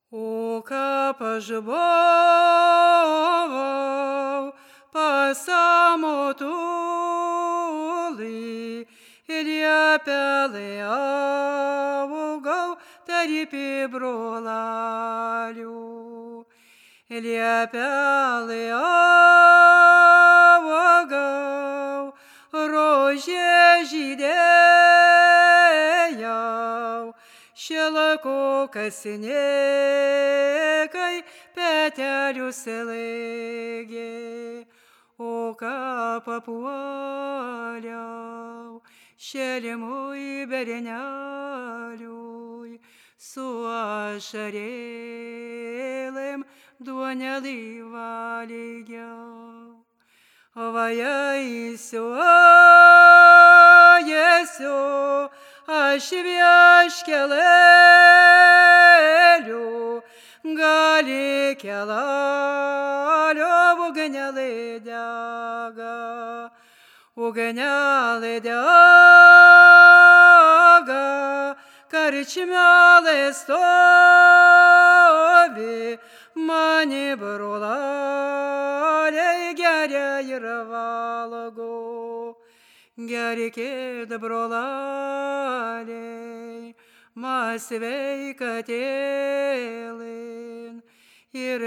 O ką pažbovau pasamotulį ir liepelį augau tarp brolalių. Liepelį augau, rožė žydėjau, šilako kasininkai petelius laikė, o ką papuoliau šelimui berneliui, su ašarėlėm duonelį valgiau. Vajaisiu, aš vieškelėliu, gali kelalio ugnelė dega, karčmelė stovi, mani brolaliai geria ir valgo. Gerkit brolaliai, mas sveikatėlin ir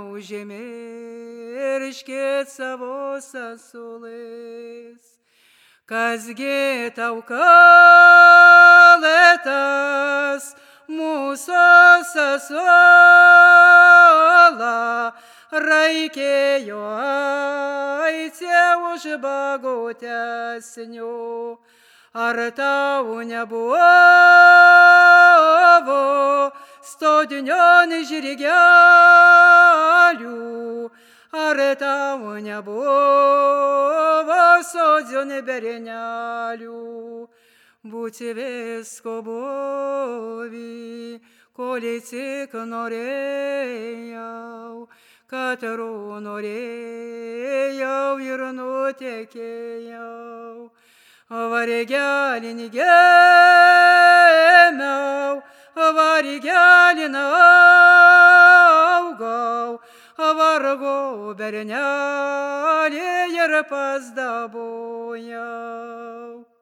neužmirškit savo sesulės. Kasgi tau kalėtas, mūsų sesuola, raikėjo aitė už bagotesnių. Ar tau nebuvo stodinion žirgelių, ar tau nebuvo sodžion bernelių. Būti visko buvį, kol tik norėjau, Katarų norėjau ir nutekėjau. Vargelin gėmiau, vargelin augau, vargau bernelį ir pasdabojau.